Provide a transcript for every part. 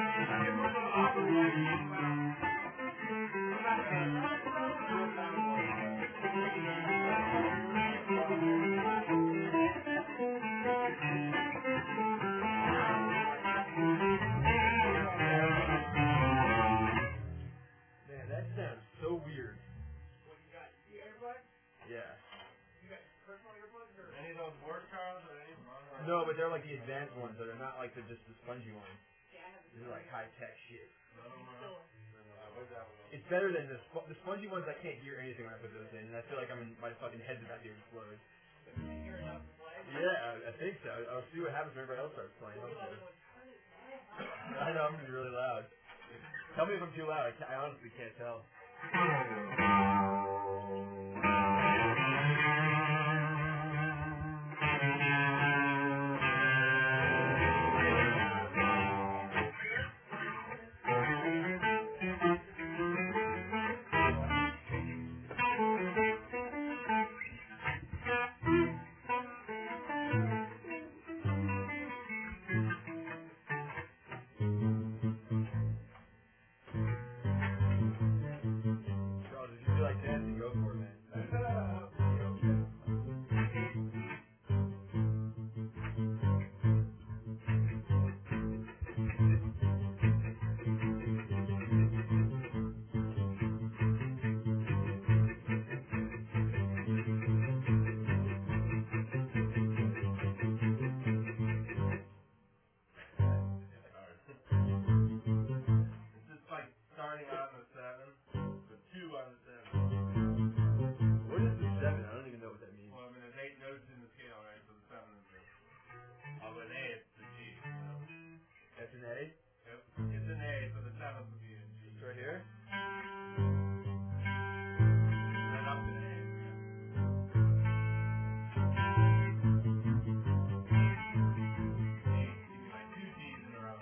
Man, that sounds so weird. What you got? The earbuds? Yeah. You got personal earbuds or any of those work cars or any? No, but they're like the advanced ones. They're not like just the spongy ones. These are like high tech shit. It's better than the spongy ones. I can't hear anything when I put those in, and I feel like my fucking head's about to explode. Yeah, I think so. I'll see what happens when everybody else starts playing. I know I'm gonna be really loud. Tell me if I'm too loud. I honestly can't tell. Charles, if you feel like dancing, go for it, man. It's just like starting on the 7, the 2 on the 7. What is the 7? I don't even know what that means. Well, I mean, there's 8 notes in the scale, right? So the 7 is the... Oh, an A, it's the G. So. That's an A? Yep. It's an A, so the 7th would be a G. It's right here? Right up to A. Give me like 2 G's in a row.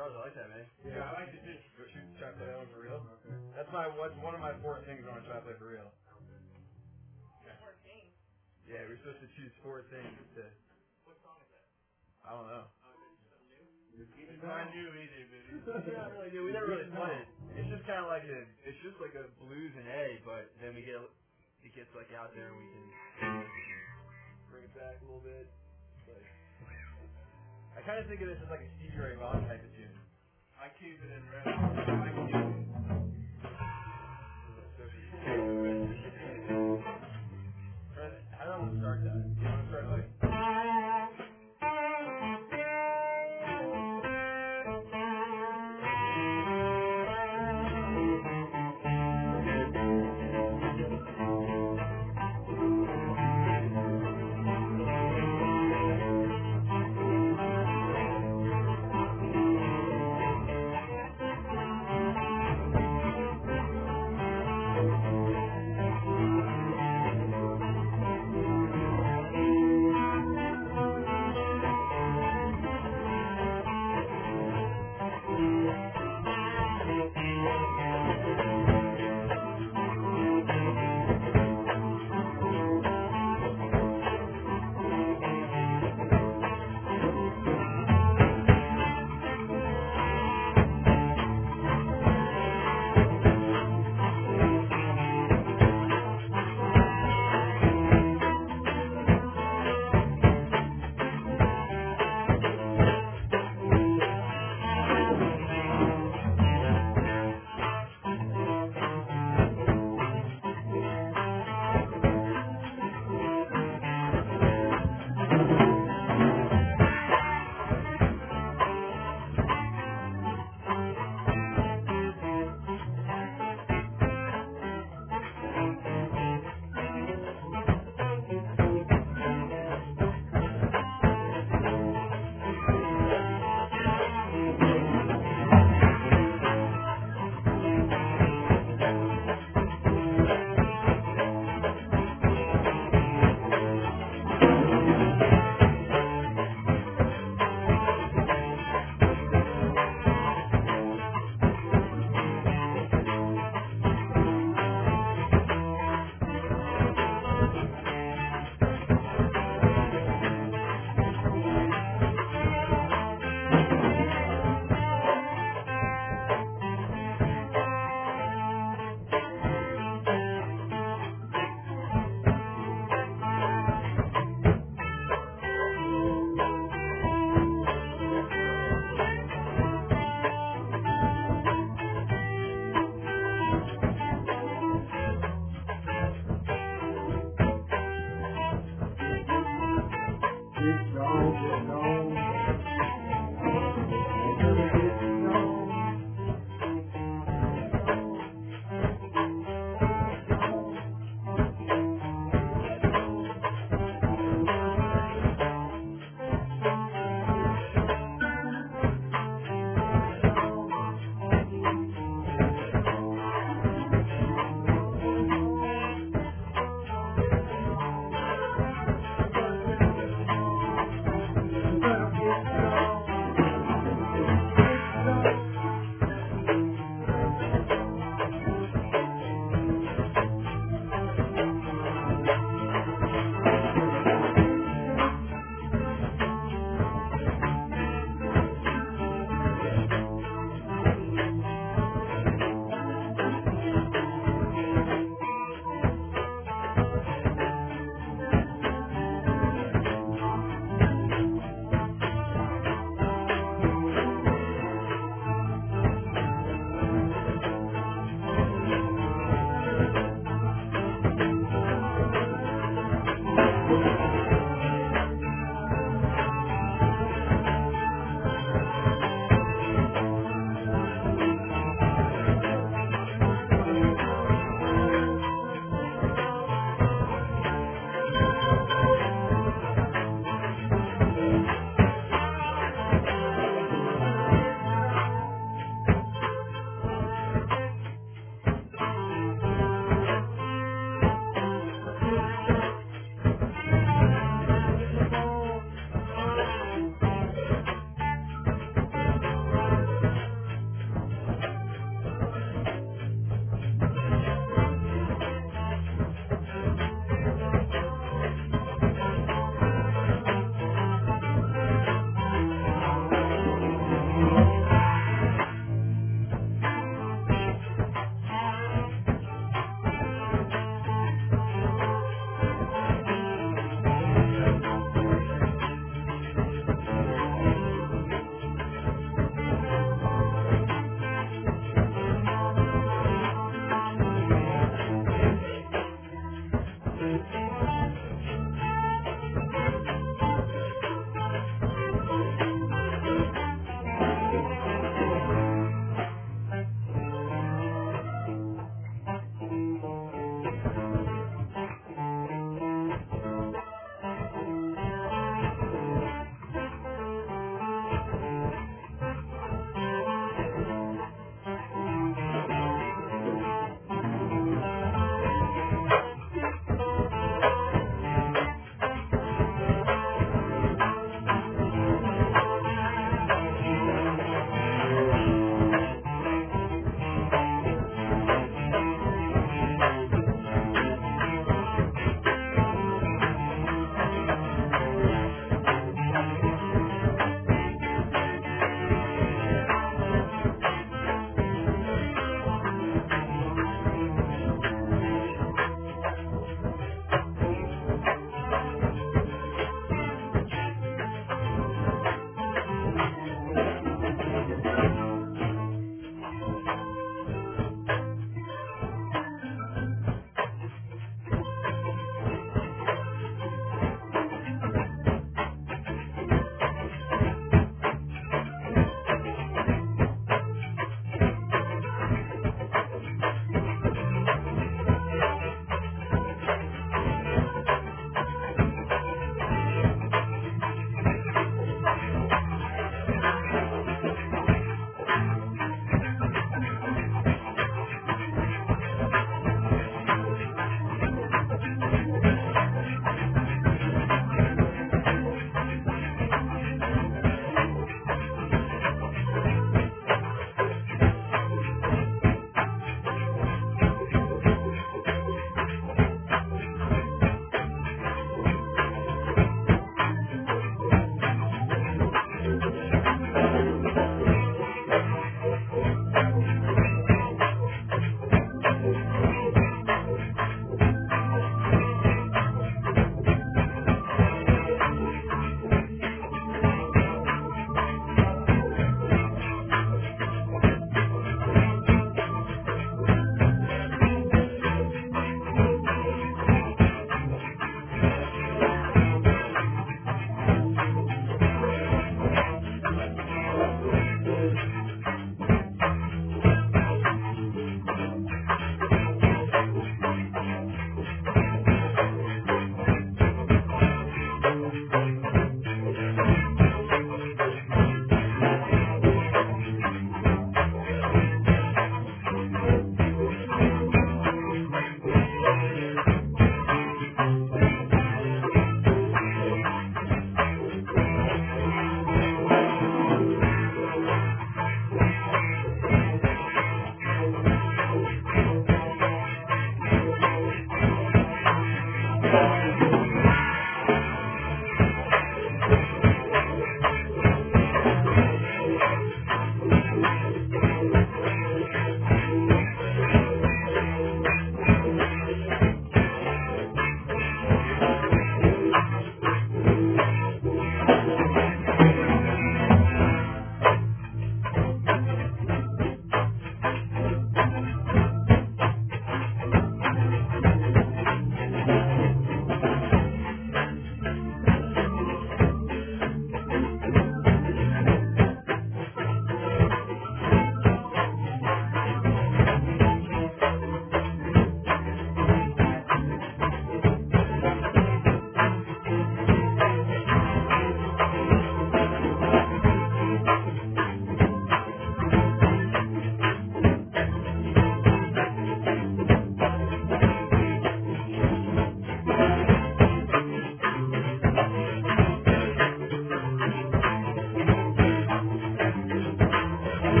Charles, I like that, man. Yeah, I like to just Try to play that one for real. Okay. That's one of my 4 things I want to try to play for real. Yeah, we're supposed to choose 4 things to. I don't know. It's not new either, baby. It's not really new. We never really played it. It's just kind of like a blues and A, but then it gets like out there and we can bring it back a little bit. Like, I kind of think of this as like a Stevie Ray Vaughan type of tune. I keep it in red. I keep it. How do I want to start that? You want to start like?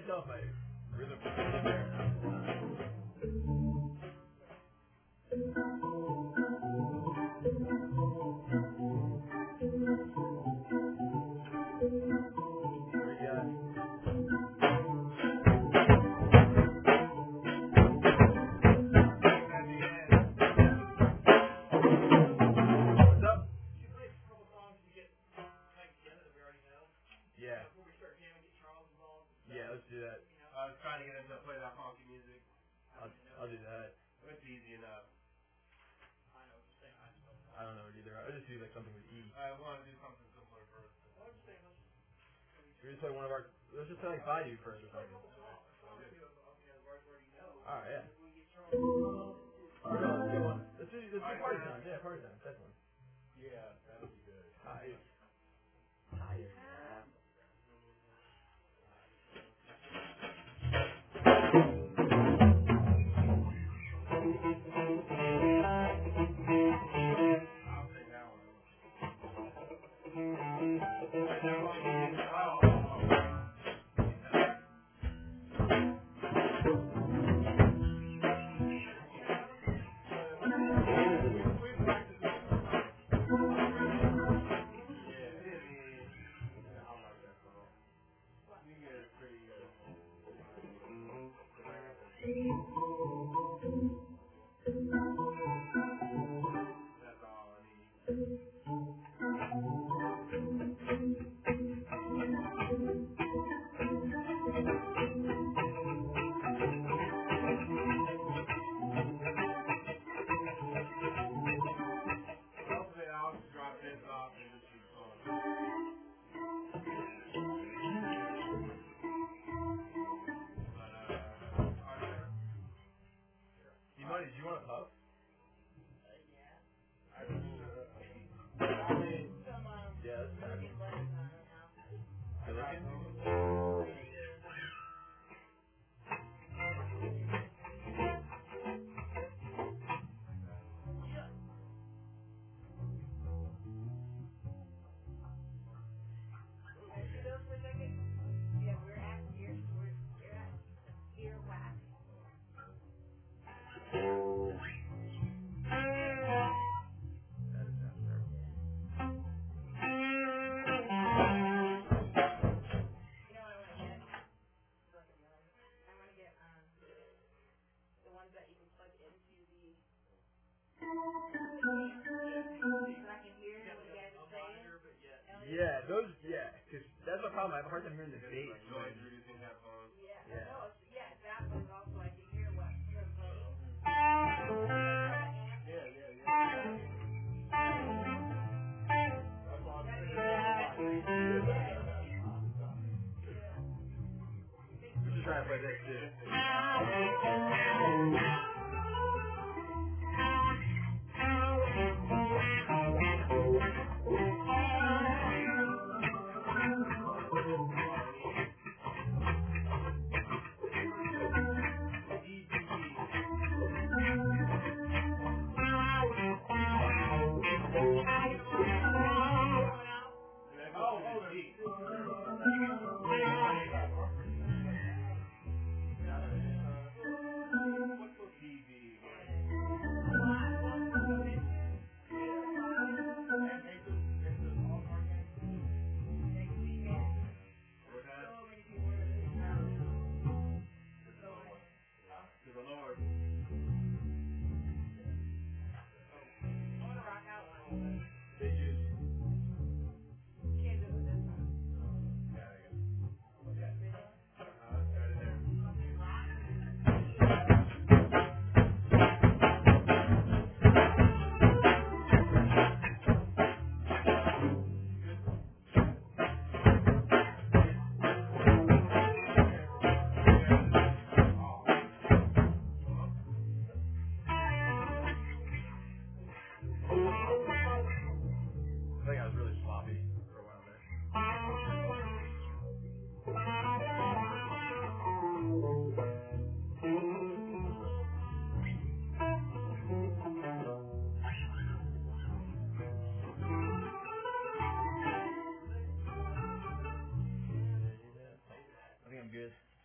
can't tell if I really put it in there or not. Yeah, let's do that. I was trying to get him to play that funky music. I'll do that. It's easy enough. I don't know it either. I'll just do like something with E. I want to do something simpler first. Should we just play one of our... Let's just play like Baidu first or something. Alright, yeah. Or no, let's do one. Let's do Party Time. Yeah, Party Time. That's one. Yeah, that would be good. Hi. I'll take that one. That's all I need. Hopefully I'll just drop this off and just keep going. But, alright. D-Money, do you want a puff? Yeah, that's fine. Good looking? Yeah, those, yeah, because that's the problem. I have a hard time hearing the bass. Noise reducing headphones. Yeah. We're just trying to play this too.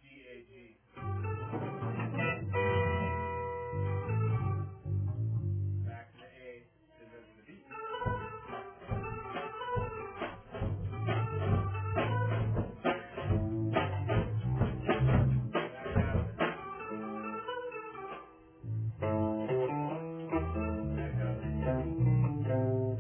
G-A-G. Back to the A, and then to the B. Back out of it. Back out of it.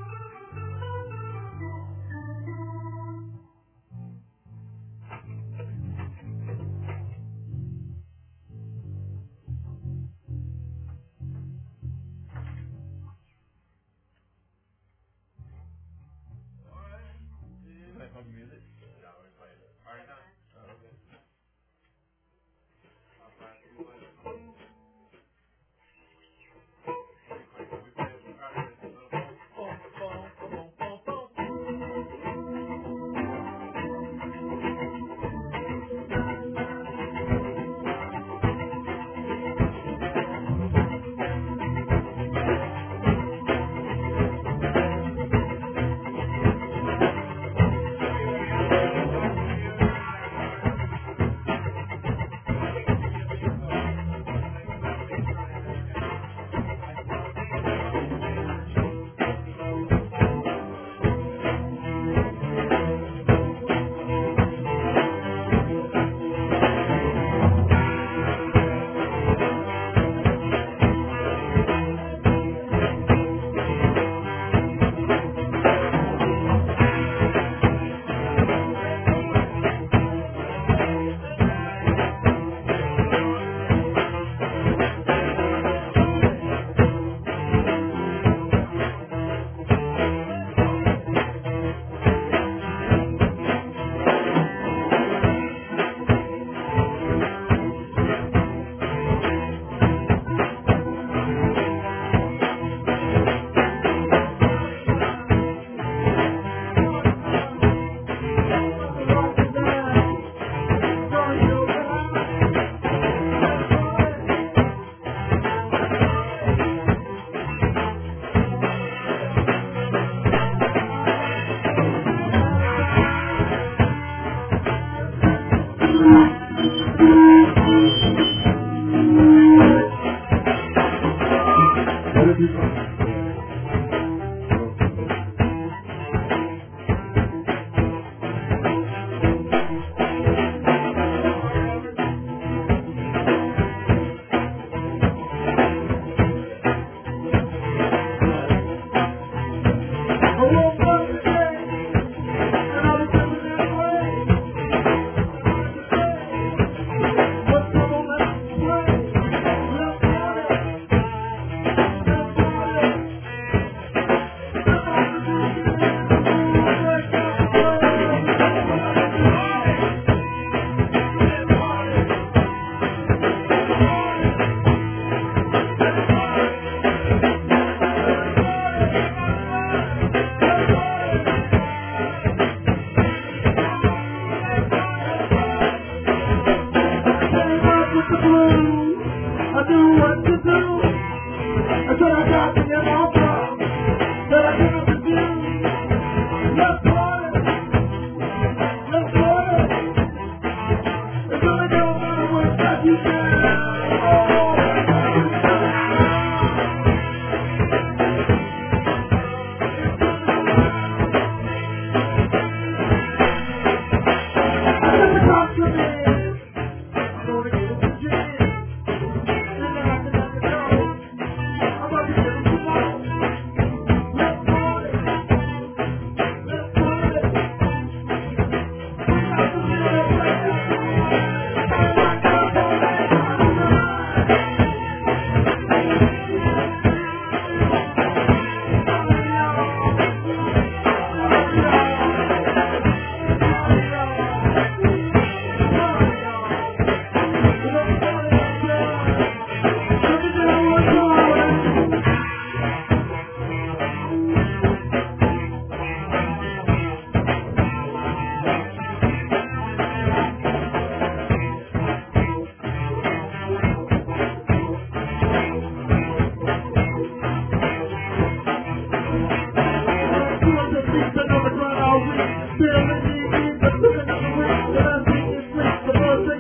Play fucking music? No, we played it. Already done. Oh, okay. How fast can we play it? Pretty quick. We played it. We started with a little bit.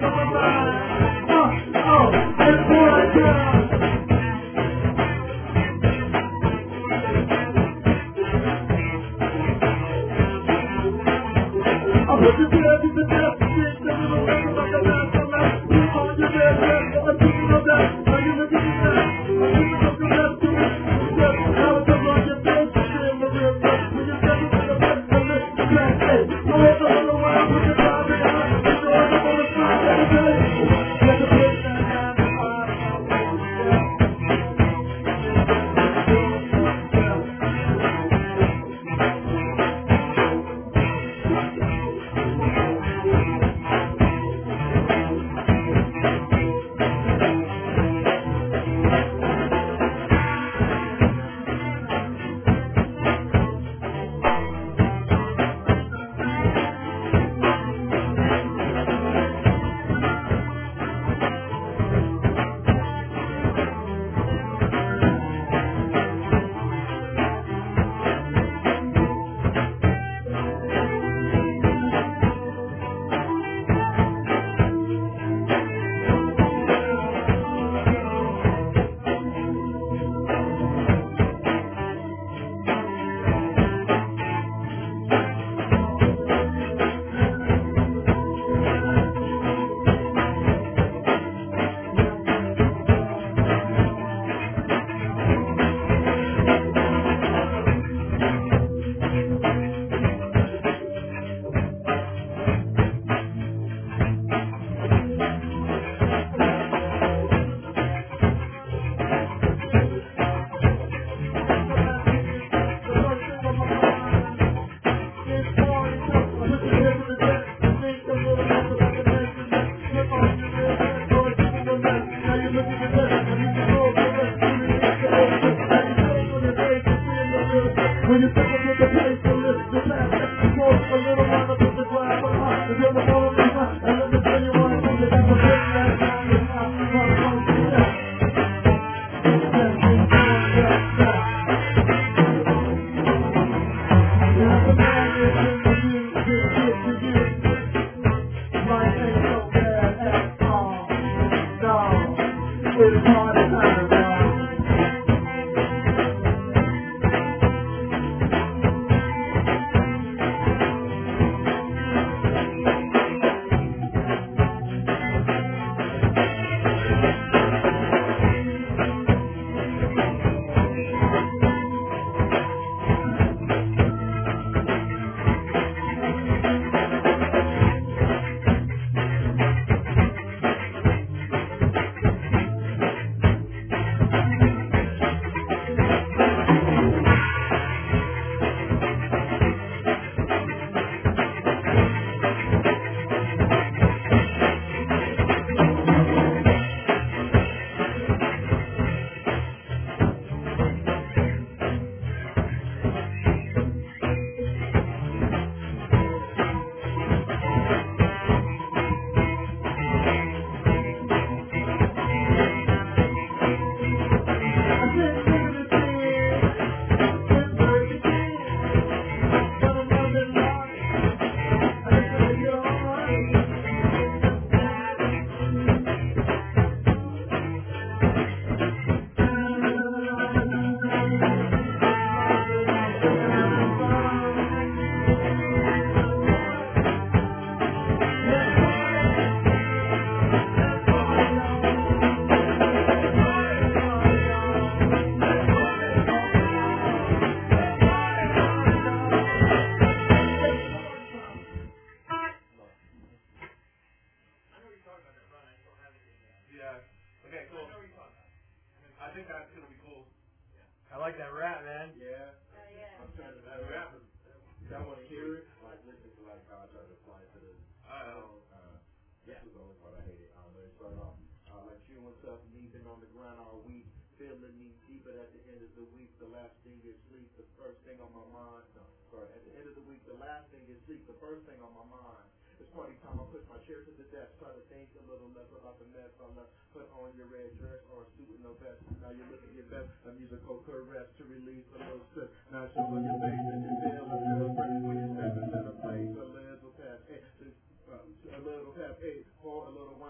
A little past 8 for a little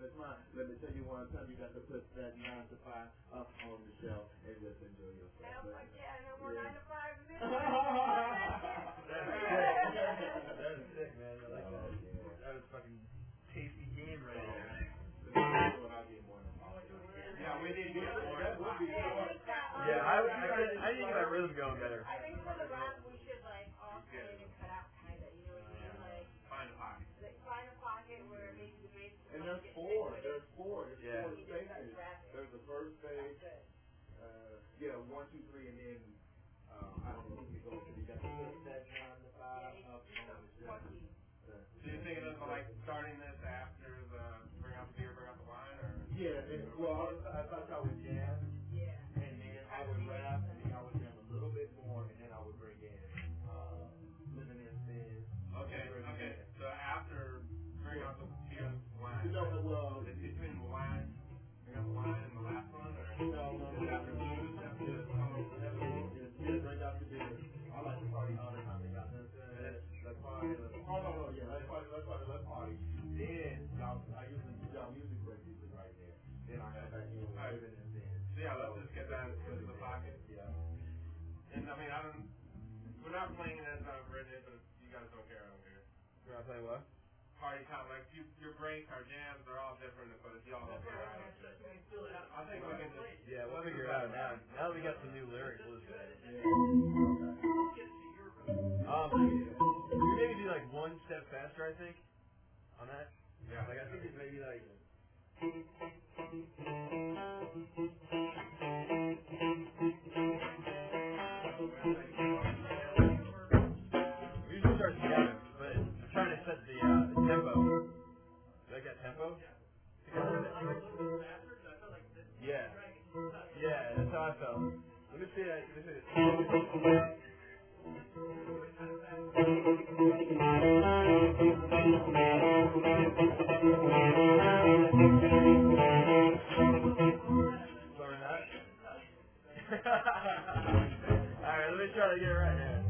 it's mine. Let me tell you one time you got to put that 9 to 5 up on the shelf and just enjoy yourself. And I'm like, yeah, no more 9 to 5 minutes. That was sick, man. I like that. That was fucking tasty game right there. Yeah, we need to get more. Yeah, I need to get my rhythm going better. I think for the rap we should like alternate and cut out kinda, you know what I mean? Like Find a pocket. find a pocket where maybe the bass is And there's four. There's four stages. There's the first stage. 1, 2, 3, and then I don't know if you go to you got to put that 9 to 5 up on the shelf. So you're thinking of like starting this after the bring out the beer, bring out the wine, or? Yeah, I thought I would jam, and then I would rap, and then I would jam a little bit more, and then I would bring in Living in Sin. Okay. So after bring out the beer and wine. No, well, Is it between the wine, bring out the wine and the last one, or? no, after blues, after bring out the beer. I like to party all the time. Y'all understand? Let's party. Let's party. Then I usually do y'all music break usually right there. Then I come back in with Living in Sin. So yeah, let's just get that into the pocket. Yeah. And I mean, we're not playing it as I've written it, but if you guys don't care, I don't care. We're not playing what? Party time, like your breaks, our jams, they're all different, but if y'all don't care, I don't care. I think we can just. Yeah, we'll figure it out now. Now that we got some new lyrics, we'll just do it. We maybe do like one step faster, I think, on that. Yeah. Like I think it's maybe like. We usually start together, but I'm trying to set the tempo. You like that tempo? Yeah. Yeah, that's how I felt. Let me see that. Slower than that? Alright, let me try to get it right here.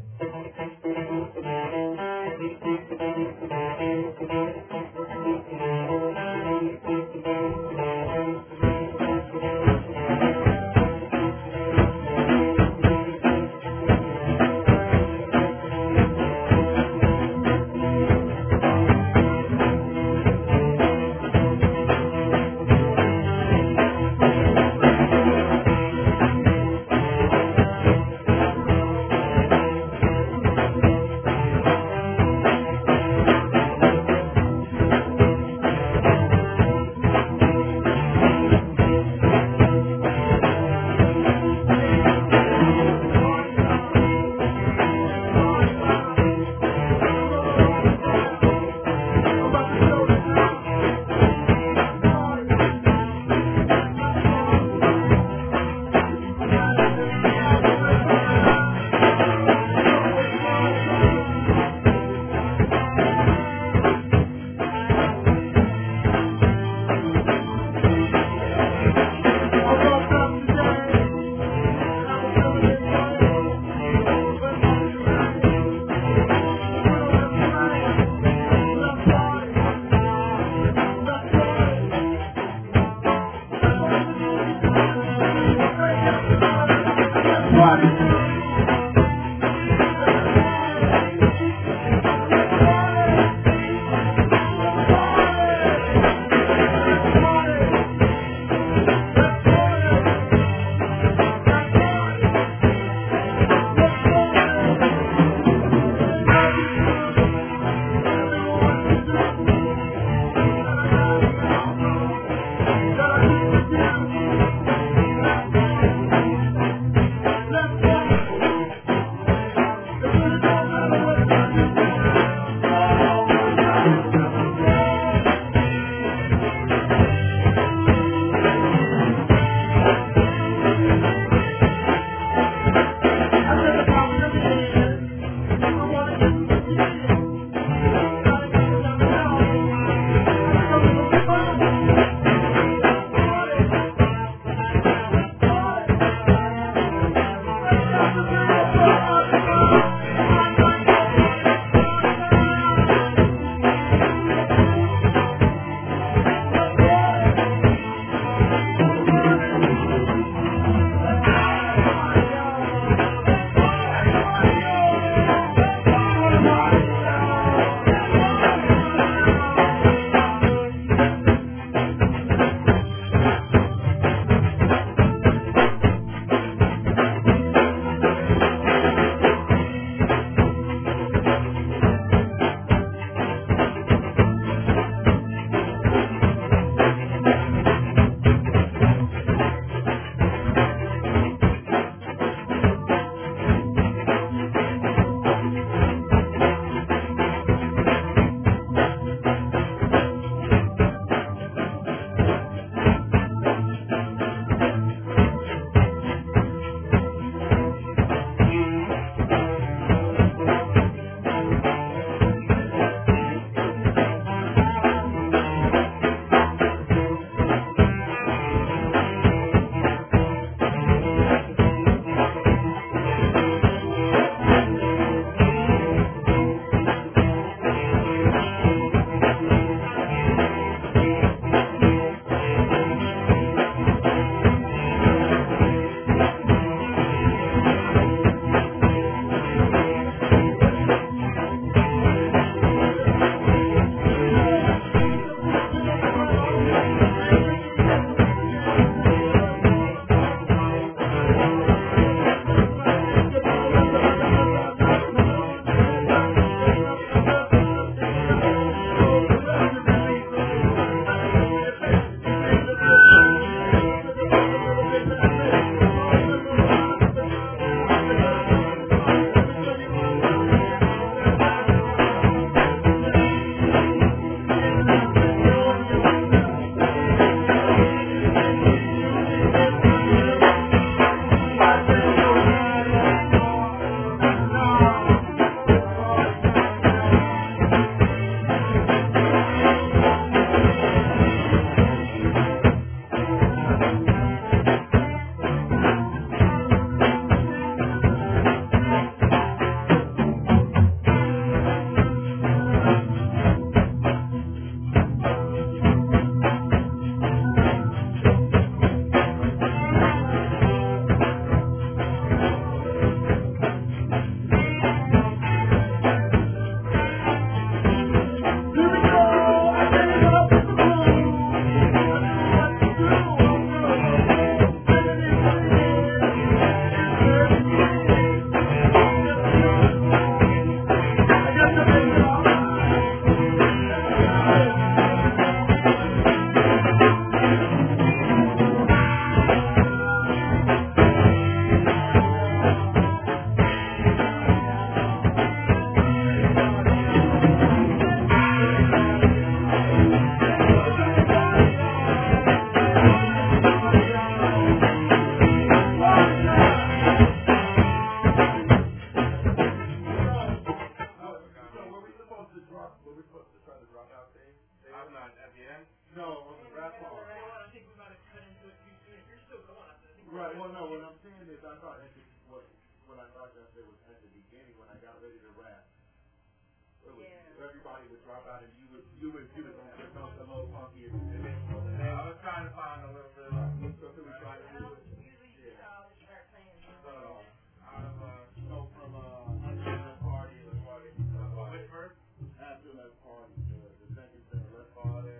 at the end? No, on the rap part. I think we might have cut into it too soon. If you're still going, I think Right. Well, no. What I'm saying is, I thought what I thought that was at the beginning when I got ready to rap. Everybody would drop out, and you was gonna get something a little funky, and then I was trying to find a little bit of. So we try to do it. Usually start playing. So out of from after the party, which verse? after that party, the second set, let's party.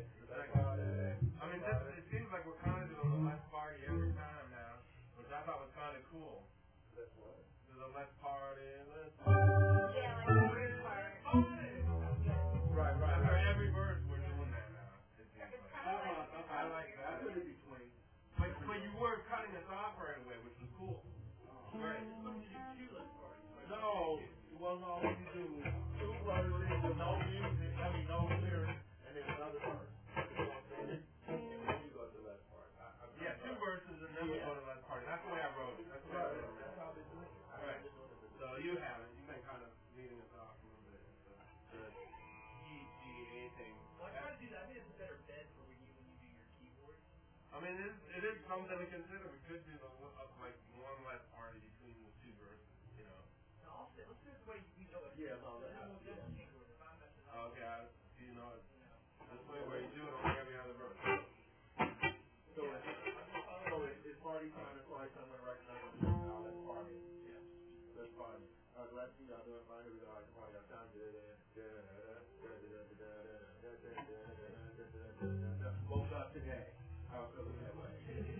I mean, it seems like we're kind of doing the let's party every time now, which I thought was kind of cool. Let's what? The let's party, Yeah, like the first part. Right. After every verse, we're doing that now. It seems It's like. kind of like. I like I that. put it between. But you weren't cutting us off right away, which was cool. Right. No, well, no, what you do is 2 verses with no music, no lyrics, and then another verse. You know what I'm saying? And then you go to the last part. Yeah, 2 verses and then we go to let's party. That's the way I wrote it. That's the way I wrote it. That's how they do it. Right. So you have it. You've been kind of leading us off a little bit. The GA thing. Well, I try to do that. I think it's a better bet for when you do your keyboard. I mean, it is something to consider. We could do like one less party between the 2 verses, you know. No, let's do it the way we know it. Yeah, no, Then that's we'll yeah. change it if I'm messing up. Okay, so you know it. This way where you do it only every other verse. So it's party time, I'm gonna recognize it now, let's party. Yeah. Let's party. Let's see, I'm doing fine, here we go, like the party, I'm time. Woke up today. I was feeling that way.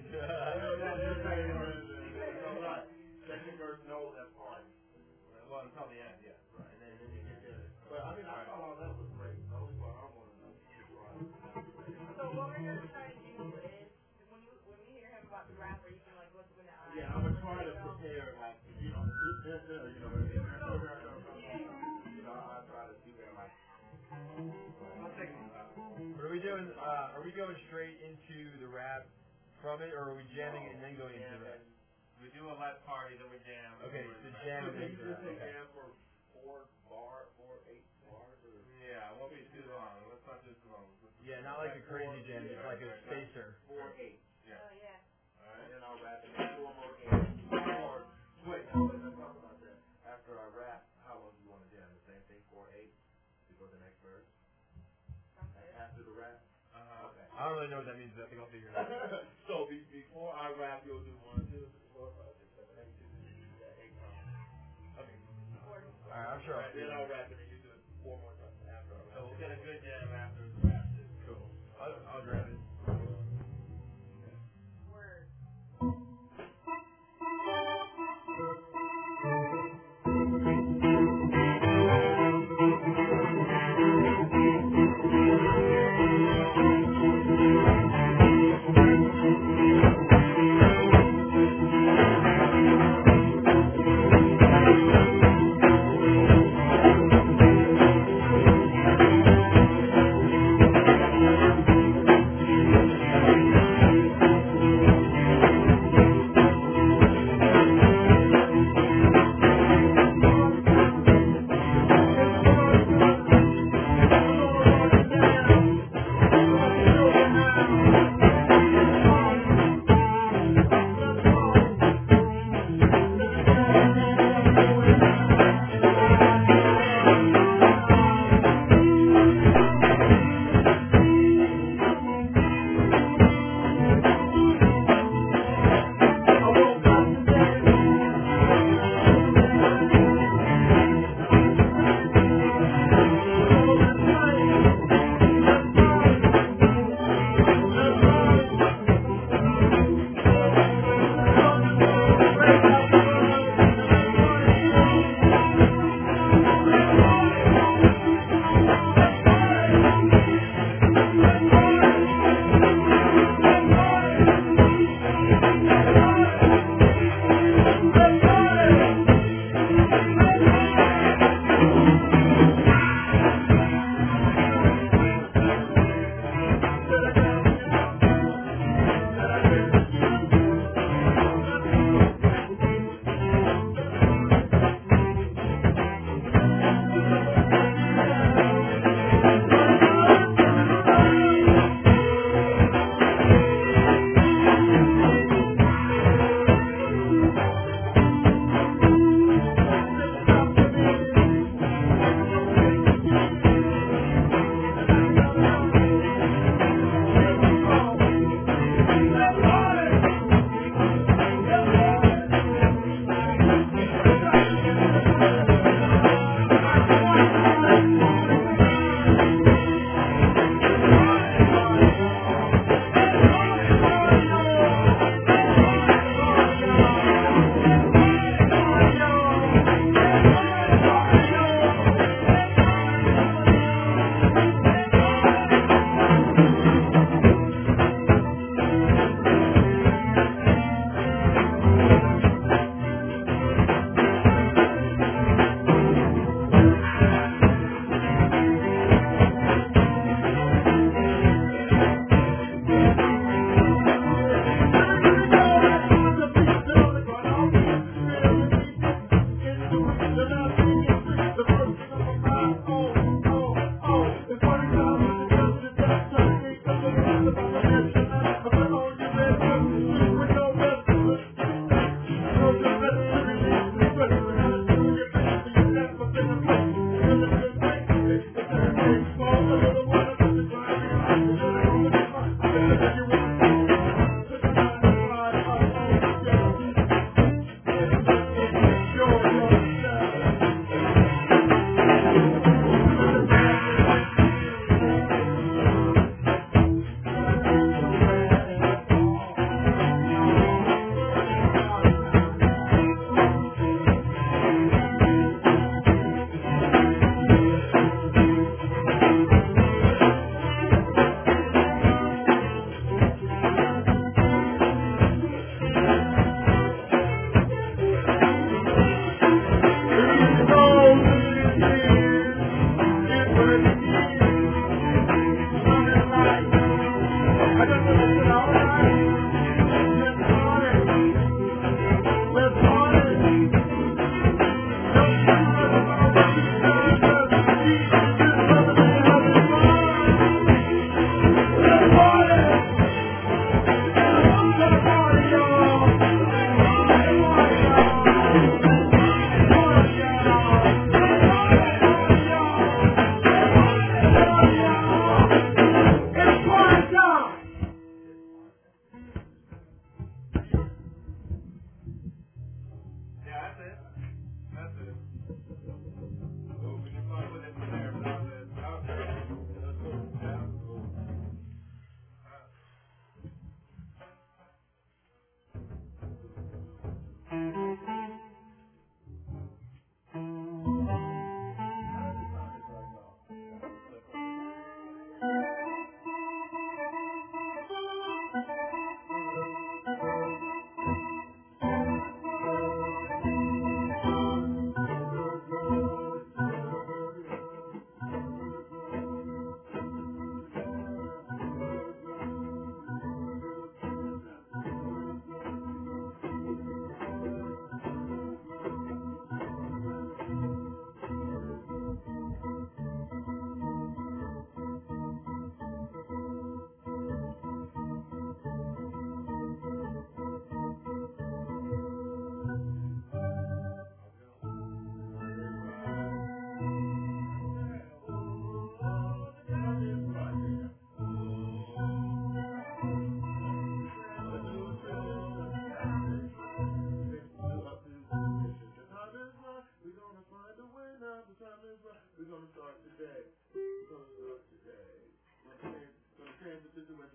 Right. Second verse, no, that's party. Well, until the end, yeah. Right. And then you get there. But I mean, I thought all that was great. The only part I want to know is why. So what we're gonna try to do is when we hear him about the rapper, you can like look him in the eye. Yeah, I'm gonna try to prepare, like, you know, I try to do that, like. I'll take it out. What are we doing? Are we going straight into the rap from it, or are we jamming it and then going into the rap? We do a let's party, then we jam. Okay, so jam and then into the rap. Okay. Jam for 8 bars, or? Yeah, it won't be too long. Let's not do too long. Yeah, not like a crazy jam, just like a spacer. 4, 8. Yeah. Oh yeah. And then I'll rap it in 4 more 8. Or, wait, now let's talk about that. After I rap, how long do you want to jam? The same thing, 4, 8? Before the next verse? After the rap? Okay. I don't really know what that means, but I think I'll figure it out. So before I rap, you'll do 1, 2, 3, 4, 5, 6, 7, 8, 8 times. Okay. Alright, I'm sure I'll do Then it. I'll rap it and you do it 4 more times after I rap. So we'll get a good jam after the rap too. Cool. I'll grab it. Word.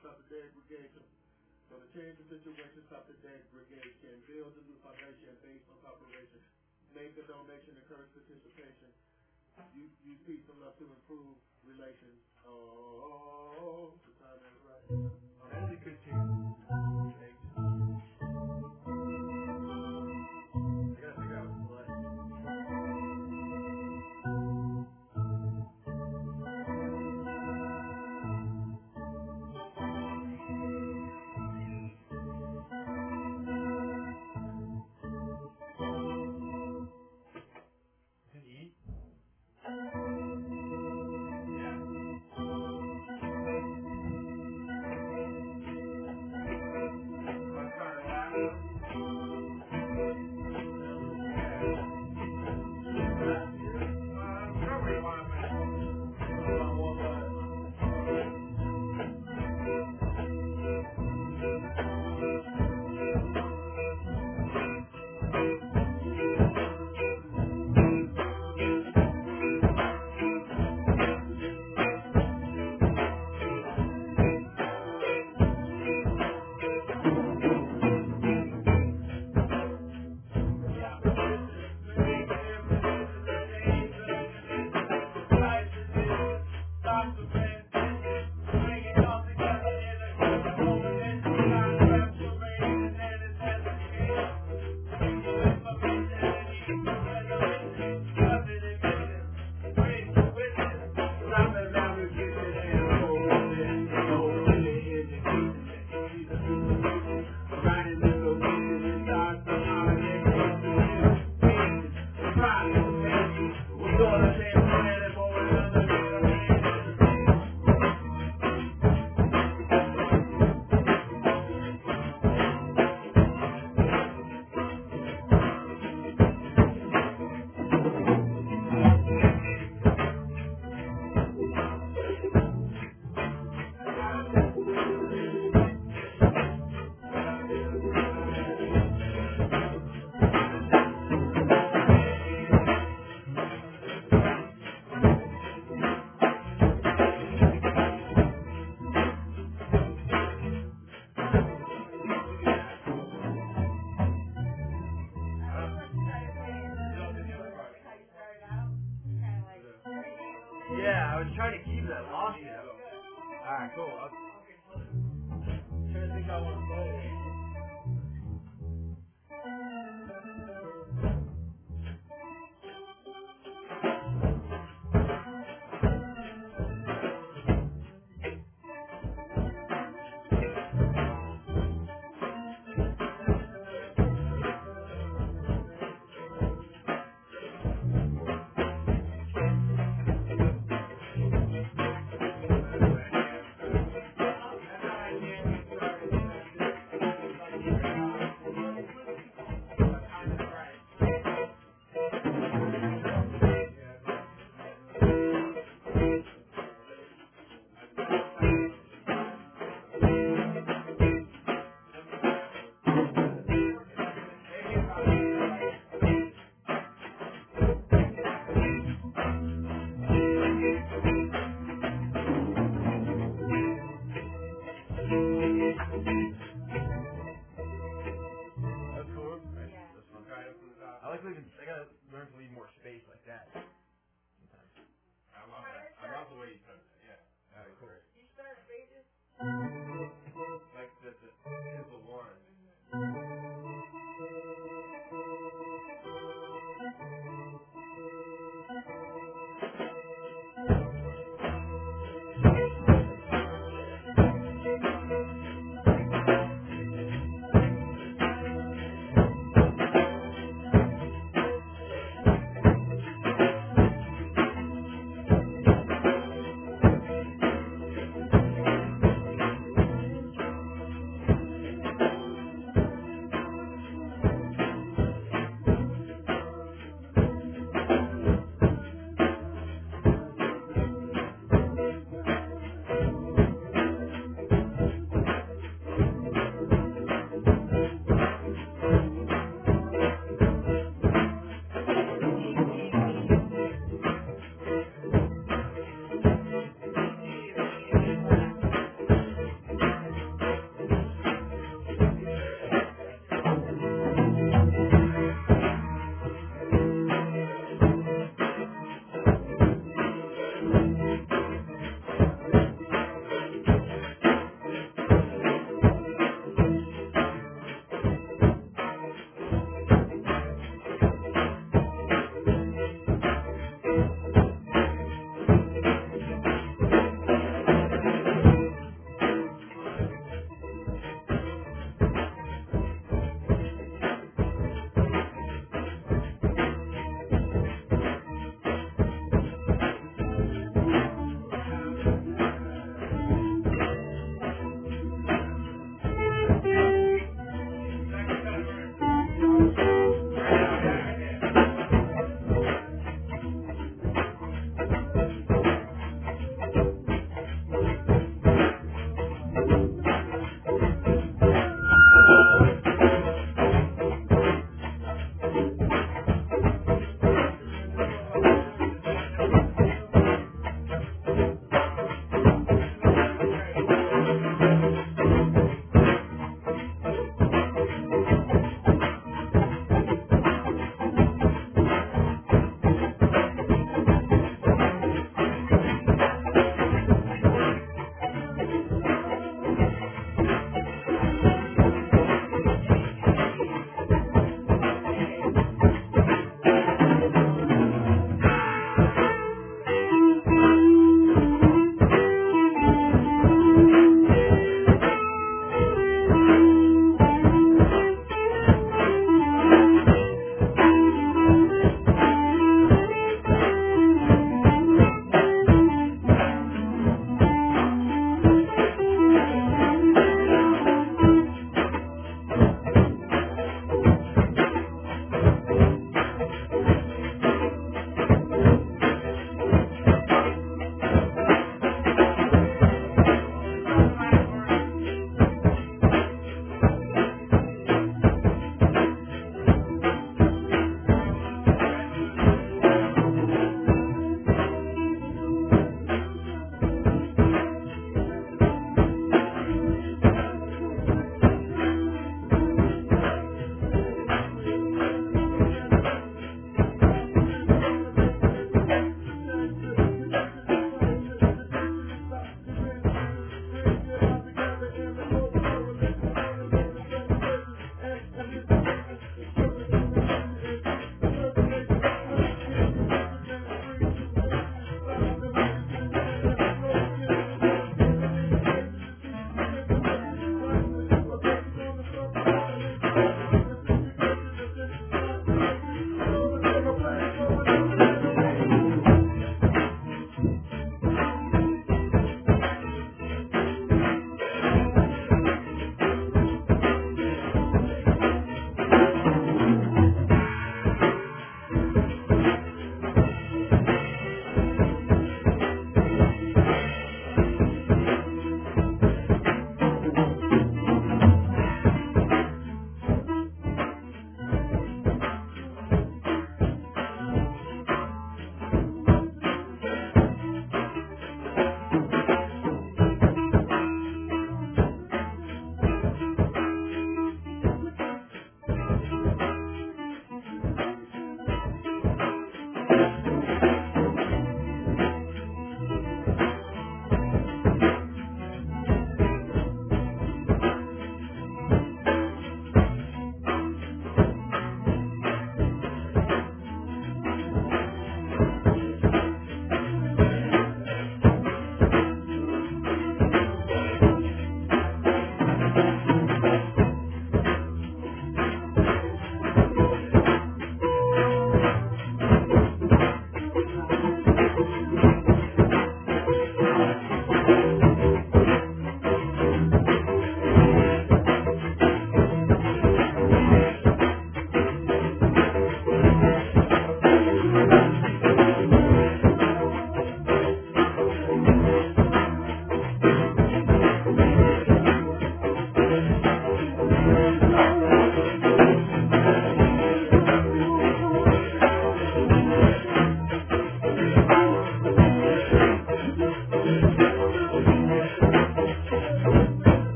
Stop the Dead Brigade. So the Change the Situation Stop the Dead Brigade can build a new foundation based on cooperation. Make a donation, encourage participation. Use peace and love to improve relations. Oh, the time is right. That's a good tune. Thanks. I gotta figure out what's left. Can you eat? Yeah, I was trying to keep it. I lost it. Alright, cool. I'm trying to think how I want to play it. That's cool. That's fun. I like leaving. I gotta learn to leave more space like that. Sometimes. I love that. I love the way you said that. Yeah. Alright, cool. You start pages? Like the simple one.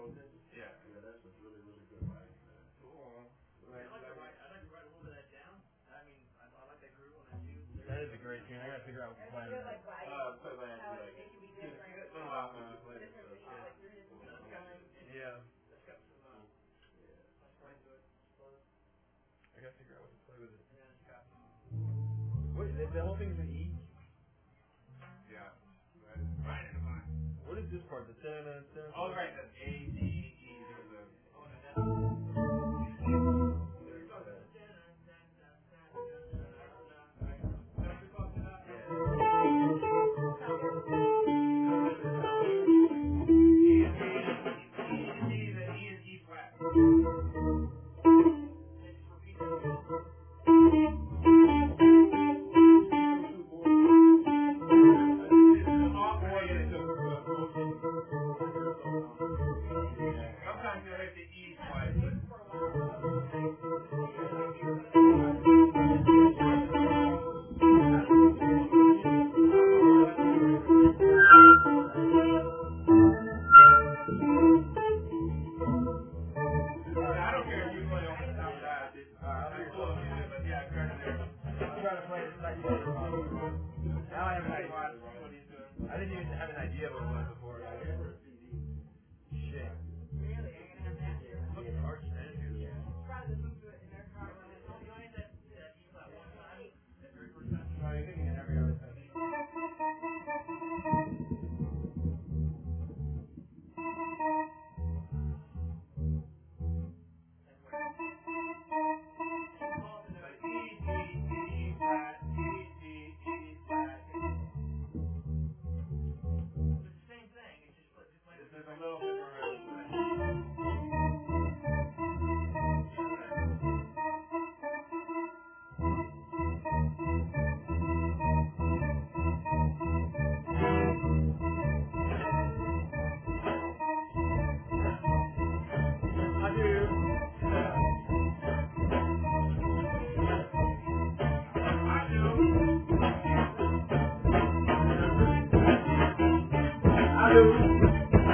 attention. Yeah. Yeah, that's a really, really good writing. Cool. I'd like to write a little bit of that down. I mean, I like that groove on that too. That is a great tune. I gotta figure out what the plan is. So that How like, it can be it's different. been a while since you played it, Different so. things, like your hits and stuff. Yeah. It's got some Yeah. swing to it. I gotta figure out what to play with it. Yeah, it's got What? The whole thing's in E? Yeah. Right in the line. What is this part? The da-da-da? Oh, right. That's A, D, E. There's a. Sometimes you'll hit the E twice, but I don't care if you play on the top of that. That's cool if you do, but yeah, turn it there. I'm trying to play this nice part. Now I have an idea. I didn't even have an idea of what it was before. Shit. Really? Are you gonna have that? Look at the arch stand here. Probably listen to it in their car. You only hit that E flat one time, the very first time. No, you're hitting it every other time. There's a little bit more. I do. I do.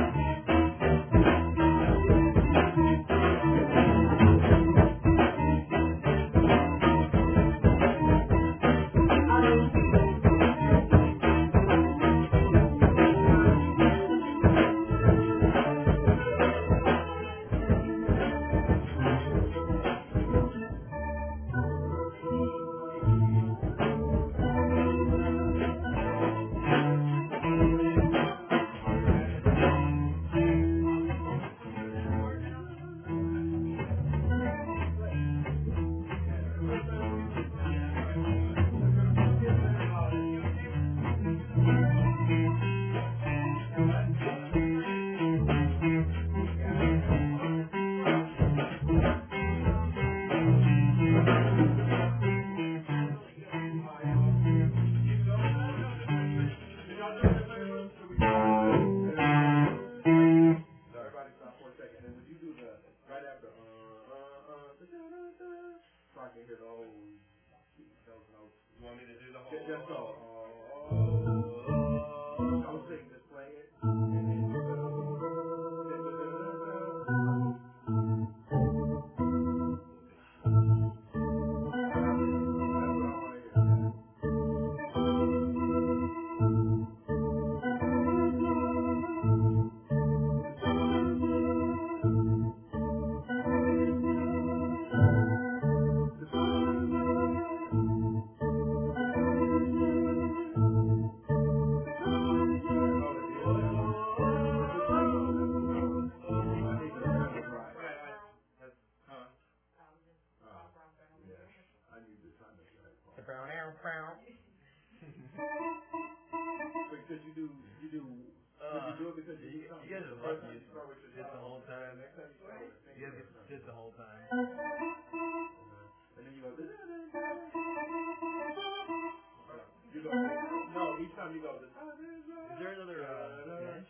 Everybody stop for a second. And when you do the, right after, so I can hear the whole, those notes. You want me to do the whole? Just go, don't sing, just play it. And then that's what I want to hear. The brown arrow brown. Because you do it because you guys are lucky. It's the whole time. You guys get this the whole time. And then you go. No, each time you go. Is there another bench?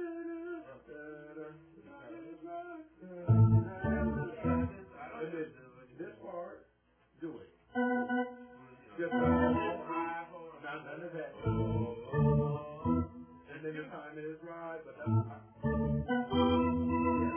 This part, do it. Just not none of that. And then the time is right, but that's. Yeah.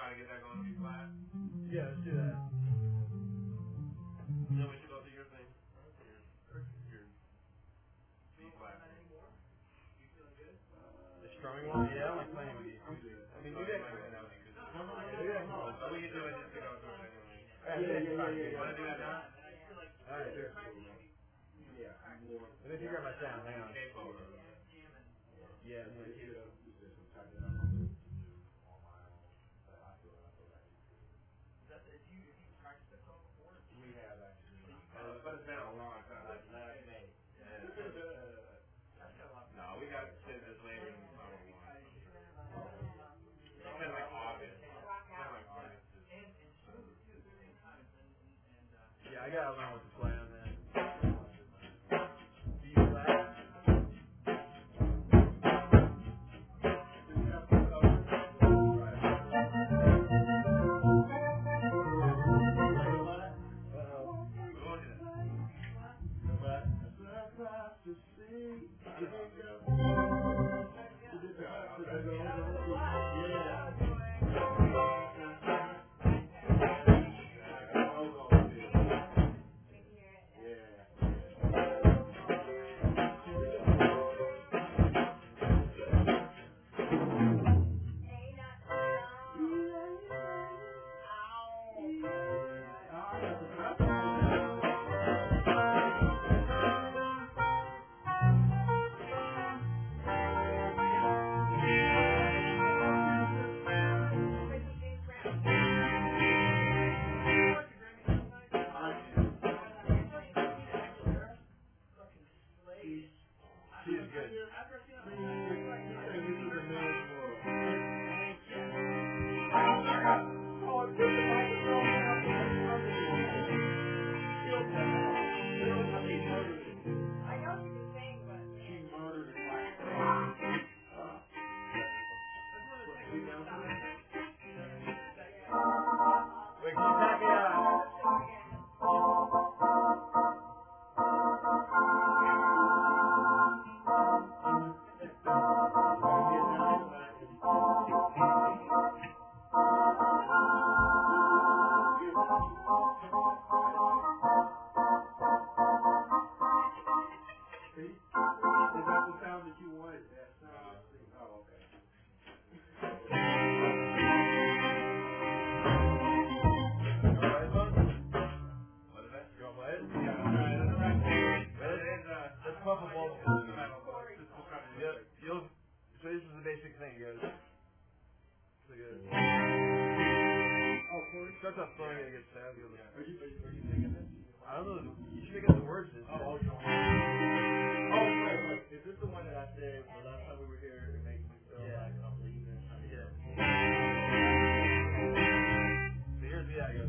try to get that going to be flat. Yeah, let's do that. Then we should go through your thing. Your B flat. The strumming one? Yeah, I like playing with you. I mean, we got. But we can do it just to go through it anyway. Yeah. Want to do that now? Alright, sure. Yeah. Let me figure out my sound. Hang on. Capo. Yeah, I'm gonna keep it up. We have actually. But it's been a long time. Last May. Yeah. No, we got scissors later in the summer one. It's been like August. Yeah, I gotta learn what to play on that. B flat. She's good. I know she can sing, but She murdered it like Wait, can you tap me out? See? Is that the sound that you wanted? That sound? Oh, okay. You wanna play this one? What is that? You wanna play it? Yeah, that's right. That's right. Ready? It is, Let's pump a bubble. just we'll cut it. Yep. So this is the basic thing, guys. Look at it. Oh, Corey? Starts off slow and it gets sound. Are you thinking this? I don't know. You should make up the words. Oh, you don't. Wait. Is this the one that I said the last time we were here? It makes me feel like I'm leaving. Yeah. So here's the I go.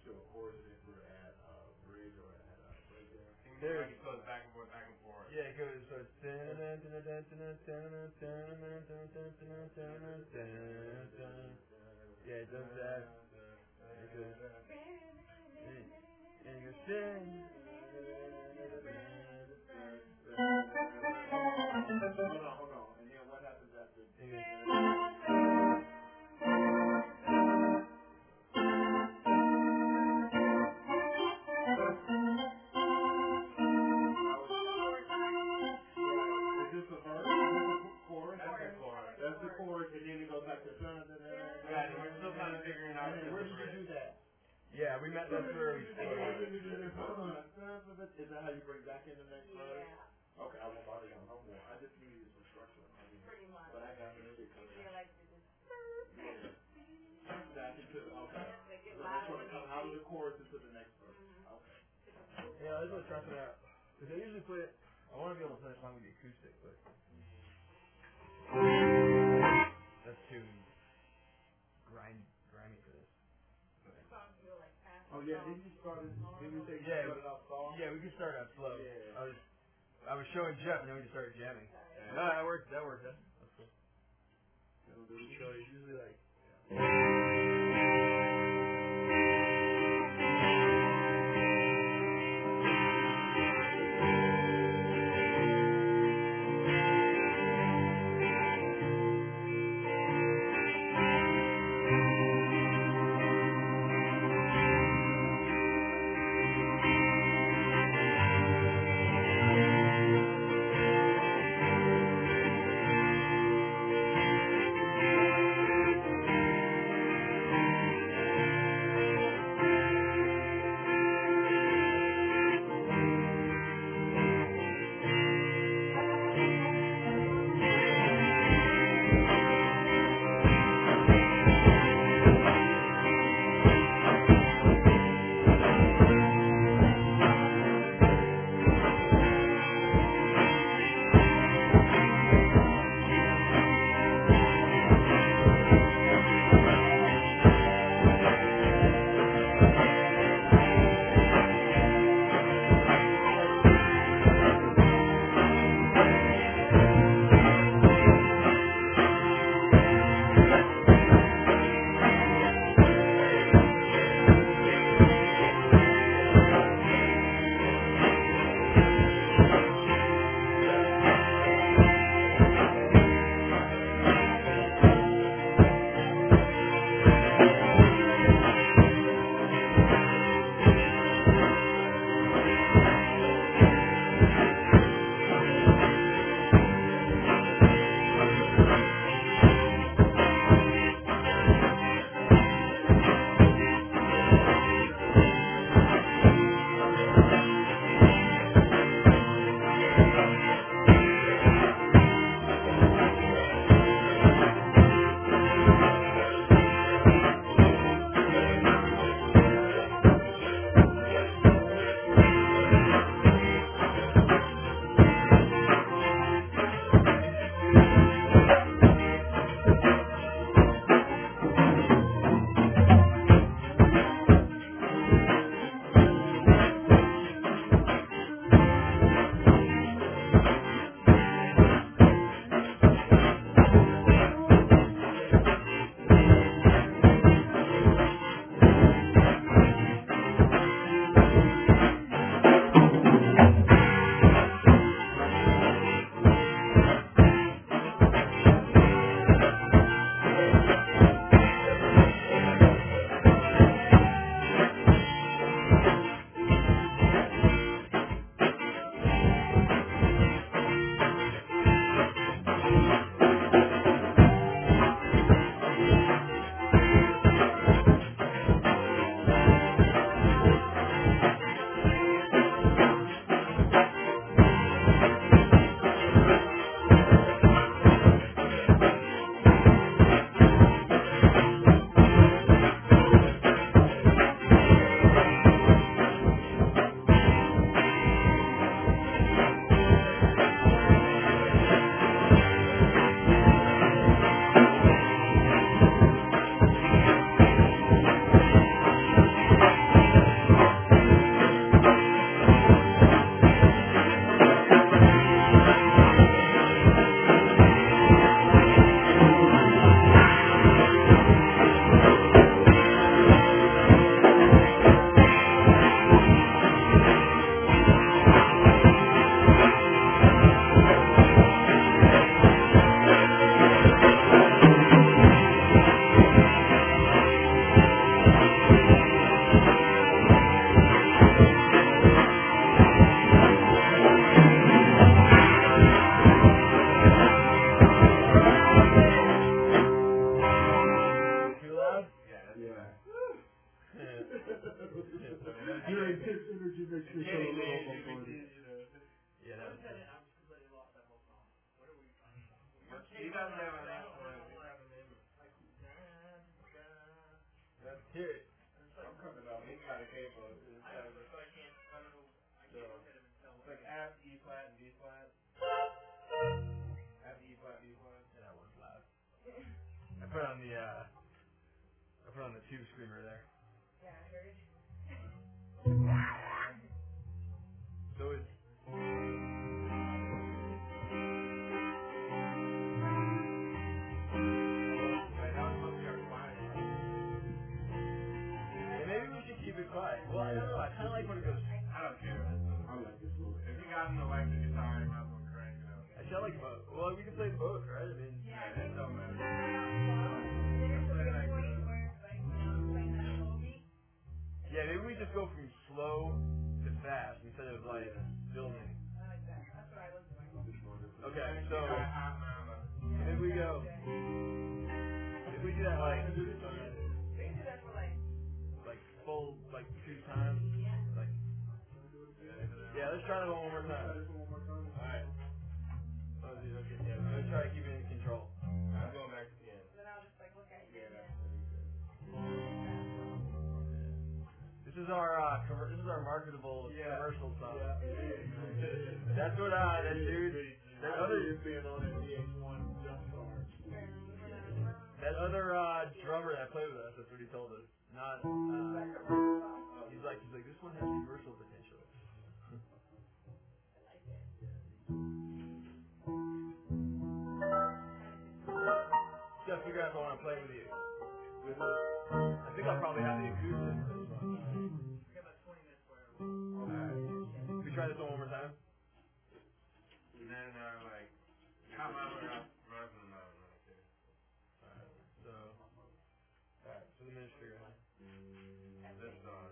to a chorus and if we're at bridge or at break there. There's it goes back and forth, back and forth. Yeah, it goes so it's yeah, it does that. It goes and it goes Hold on. And then what happens after? That's the chorus, and then it goes back to dun, dun, dun, dun, Yeah, and we're still kind of figuring out. where did you do that? yeah, we met that's where we started. Is that how you bring back in the next verse? Yeah. Okay, I won't bother y'all no more. I just needed some structure. Pretty much. But I got it. Feel like this is Back into the, okay. like it So loud that's going to come out of the chorus into the next verse. Mhm. Okay. Yeah, I was just trying out because I usually play it. I want to be able to play a song with the acoustic, but that's too grimy for this. Songs feel like fast. Oh yeah, didn't you start it? Didn't you say you Yeah, started out soft? Yeah, we can start out slow. Yeah. I was showing Jeff, and then we just started jamming. Sorry. No, that worked. That's cool. It'll do it. So it's usually like. doesn't have a name for it. That's Here. I'm coming up. He's got a capo. I don't know, so I can't. I don't know. I can't look at him and tell. It's like F, E flat, and D flat. F, E flat, D flat. Yeah, that one's loud. I put on the tube screamer there. Yeah, I heard. So it's Like, that was supposed to be our quiet. yeah, maybe we should keep it quiet. Well, I don't know. I kind of like when it goes. I don't care. I like this little. If you got an electric guitar, you might as well crank it up. Actually, I like both. Well, we can play both, right? I mean, Yeah, It don't matter. yeah, maybe we just go from slow to fast instead of like building. Okay, so Hot mama. if we go, if we do that like full like 2 times, like yeah, let's try that one more time. Alright. Oh, dude, okay, yeah, let's try to keep it in control. I'm going back to the end. Then I'll just like look at you. Yeah, that's pretty good. This is our marketable Yeah. commercial song. Yeah. That's what that dude, that other being on that VH1 jump start. drummer that played with us. That's what he told us. Not he's like this one has commercial potential. Just figure out if I want to play with you. I think I'll probably have the acoustic for this one. We got about 20 minutes for it. Alright. We try this one more time? And then, like, hot mama, runs in the mountain. Alright, so the ministry right now. This song.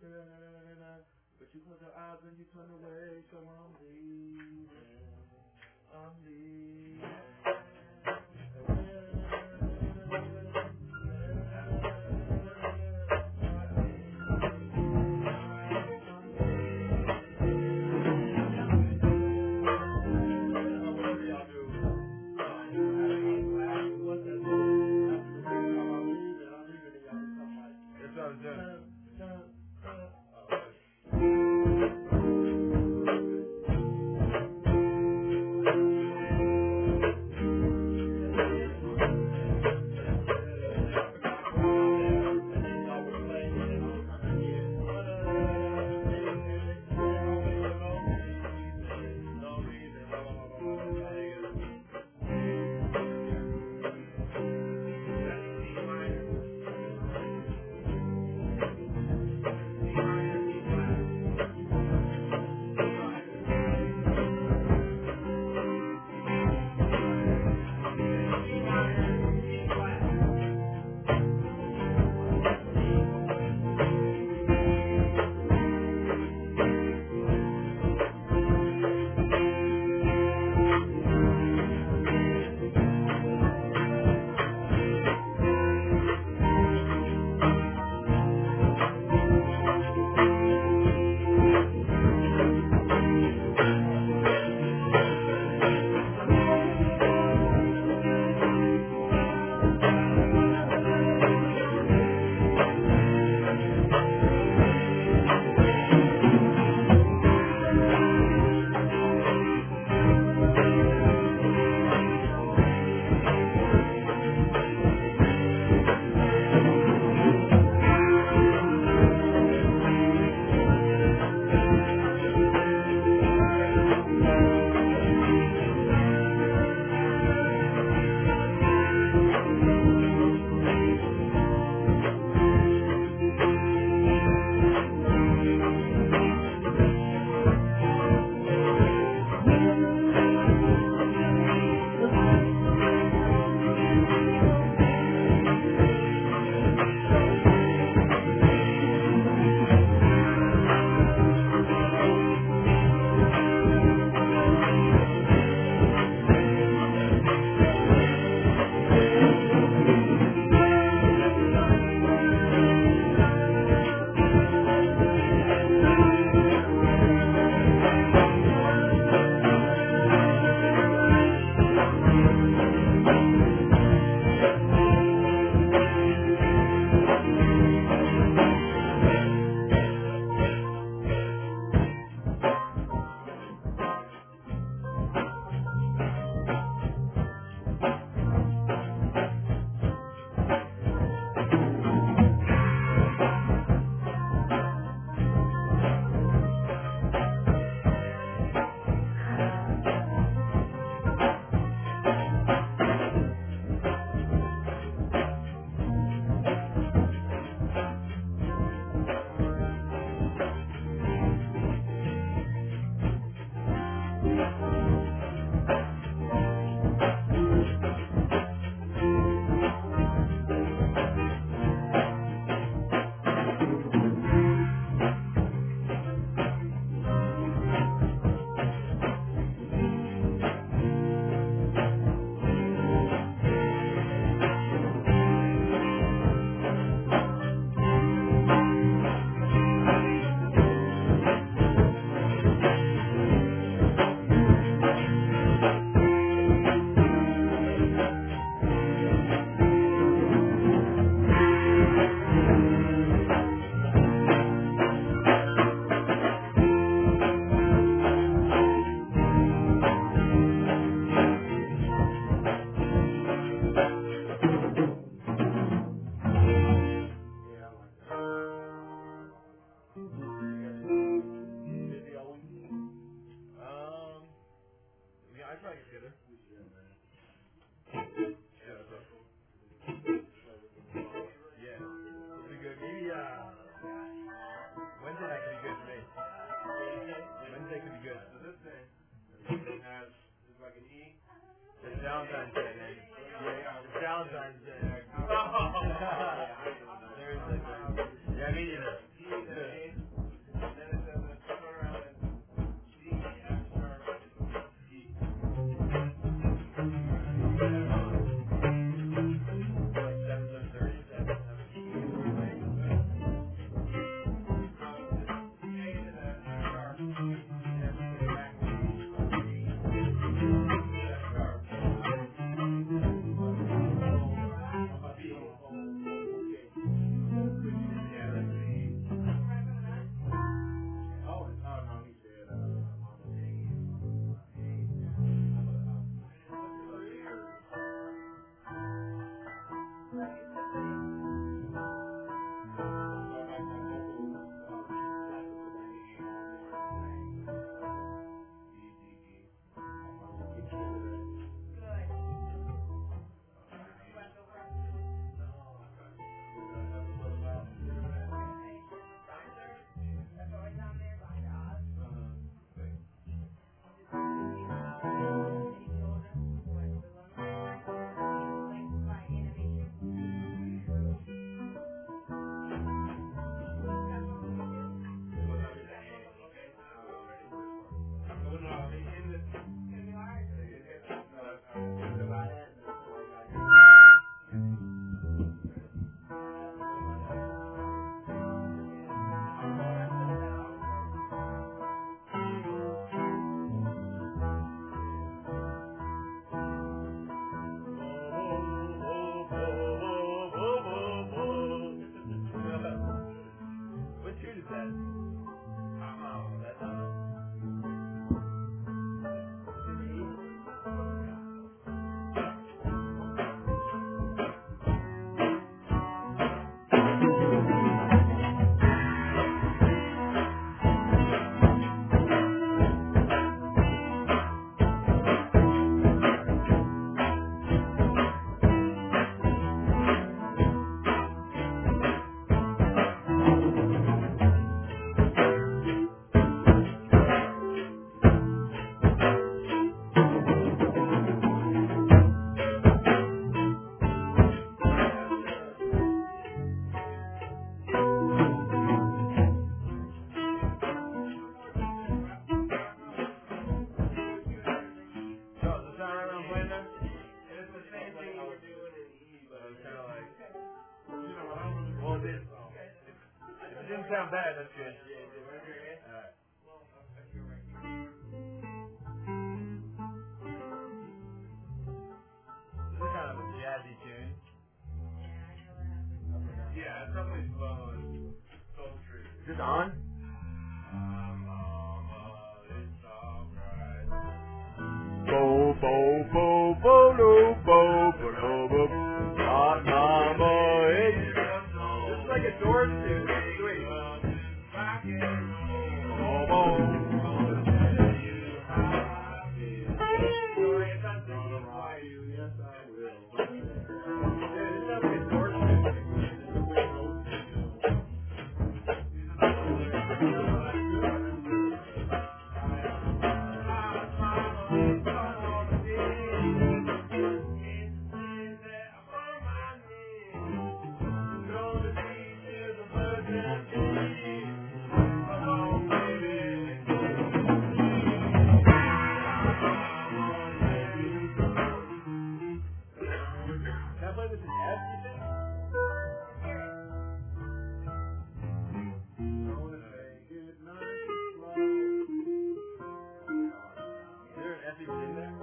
But you close your eyes and you turn away, so I'm leaving. I'm leaving. That's what I was doing. doesn't sound bad. That's good. Alright. This is kind of a jazzy tune. Yeah, it's definitely slow and sultry. Is this on? It's alright. Bo bo bo bo no bo bo no bo. Hot mama, it's this is like a Doors tune. Sweet. Bo bo. Can I play this in F, you think? Is there an F even in there?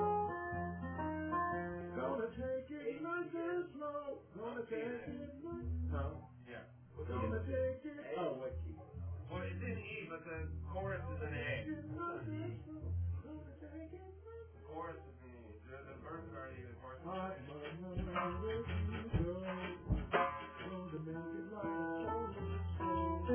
Gonna take it nice and slow. Gonna take it nice. No. Yeah. Gonna take it. Oh, what key? Well, it's in E, but the chorus is in A. The chorus is in E. The verse is already in the chorus. Hot mama, where you go? Gonna make it like a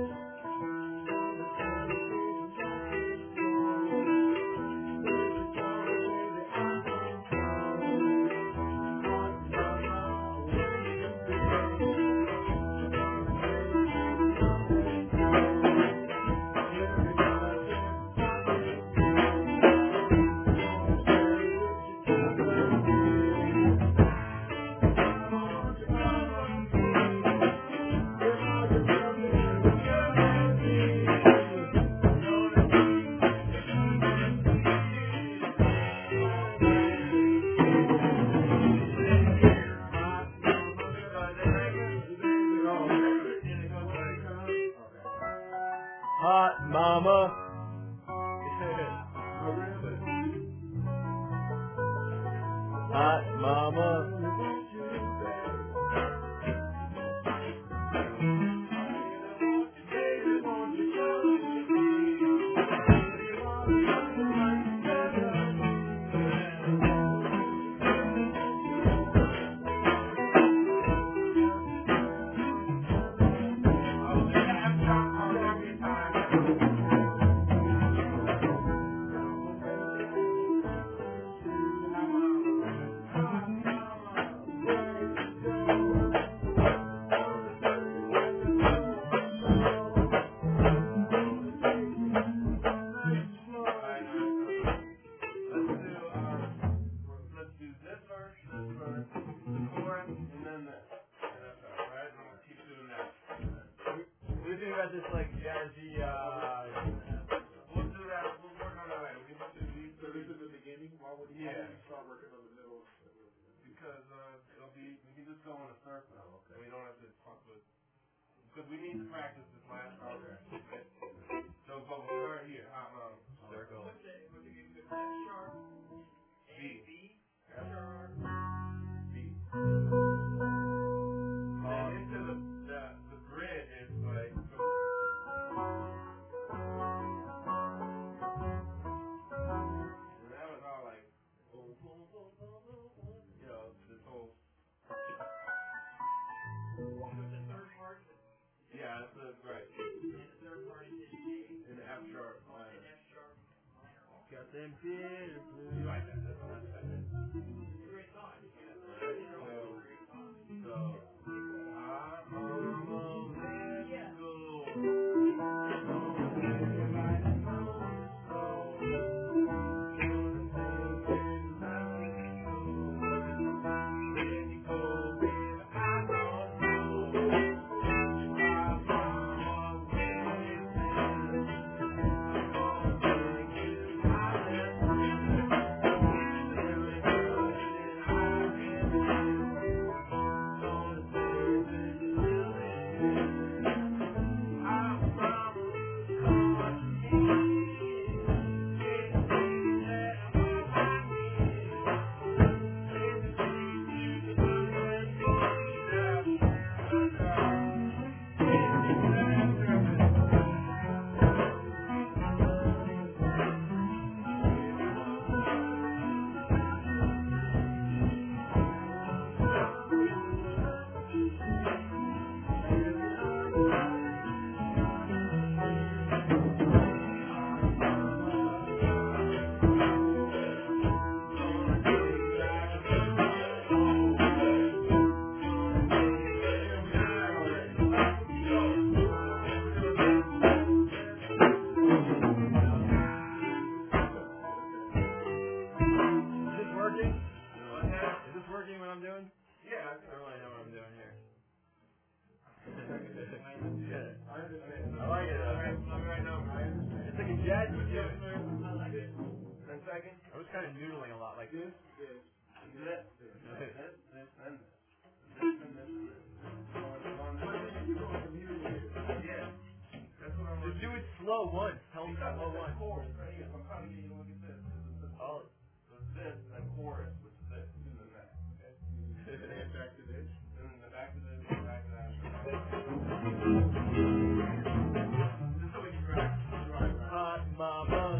Hot mama. Hot mama. Let's do this verse, the chorus, and then this. And that's all right. And we'll keep doing that. What do you think about this like jazzy We'll do that. We'll work on that later. We can do these. So this is the beginning. Why would you start working on the middle? Because it'll be, we can just go on a circle. Oh, okay. We don't have to fuck with, because we need to practice this last part. Okay. So, but we'll start here. circle? B. F sharp. B. And into the bridge is like, and that was all like, boom, boom, boom, boom, boom, boom. You know, this whole. So the third part, Yeah, that's right. and the third part is in G. In the F sharp And minor. F sharp minor. Got them bitter You blues. like that? That's better. It's a great song. So, hot mama, let's go. Gonna Yeah, you do. I like it. Then second, I was kind of noodling a lot like this. this, and this. You're going from here to here. Yeah. That's what I'm Just do it slow once. Tell me Because slow it's a once. chorus right here. I'm trying to get you to look at this. Oh. So it's this, and then chorus, which is this, and then that. Okay? And back to this. And then back to this, and back to that. Just so we can drive. Hot mama.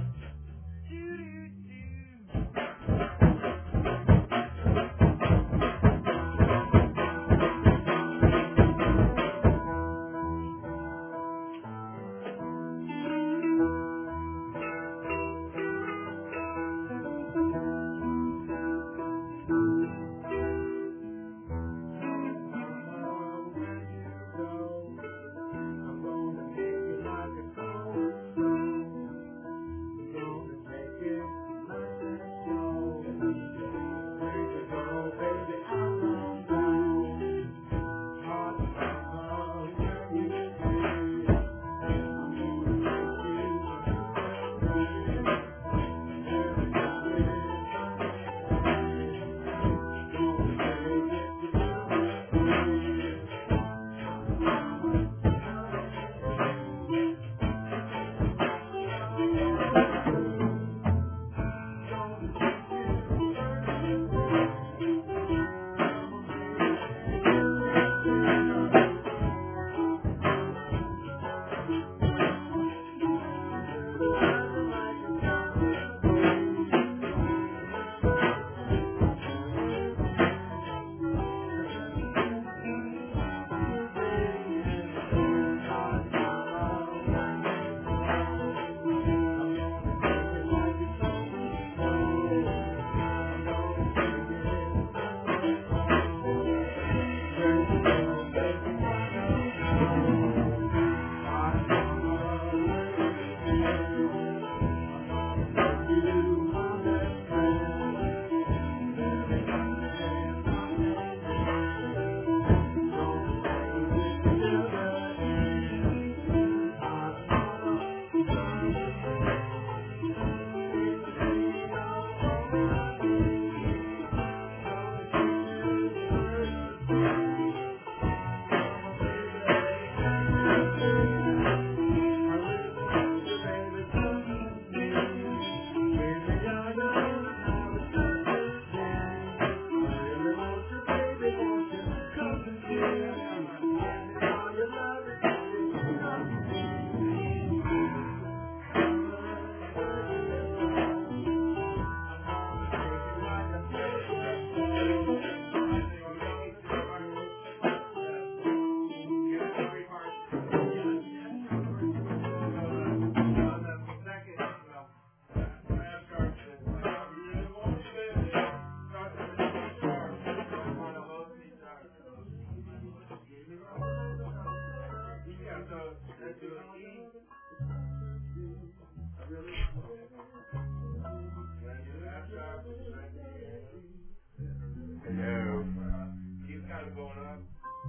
Keep kind of going up.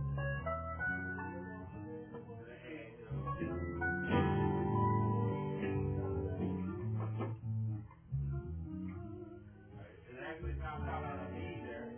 It actually popped out on a E there.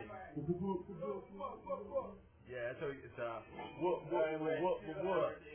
Yeah, that's how it's, what,